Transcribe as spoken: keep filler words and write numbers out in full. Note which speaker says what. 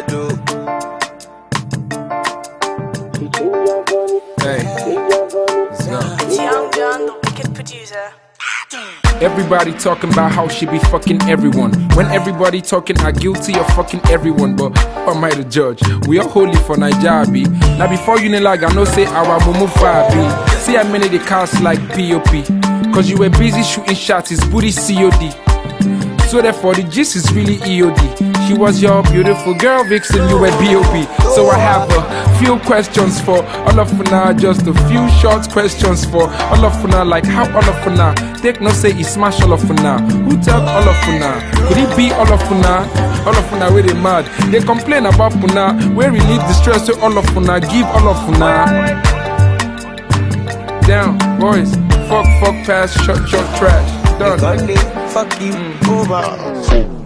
Speaker 1: do.
Speaker 2: Hey, let's go.
Speaker 3: It's Young John, the wicked producer.
Speaker 2: Everybody talking about how she be fucking everyone. When everybody talking are guilty of fucking everyone. But who am I the judge? We are holy for Nigeria. Now before Unilag, I know say our mumu be. See how many they cast like P O P. Cause you were busy shooting shots, it's booty C O D. So therefore the gist is really E O D. She was your beautiful girl vixen, you were B O B. So I have a few questions for all of now, just a few short questions for all of now. Like how all of now? Take no say he smash all of now. Who tell all of now? Could it be all of now? All of now where they mad. They complain about Puna, where relieve the stress to all of now. Give all of now. Down, boys. Fuck, fuck, pass, shot, shot, trash. Done.
Speaker 1: Fuck you, over.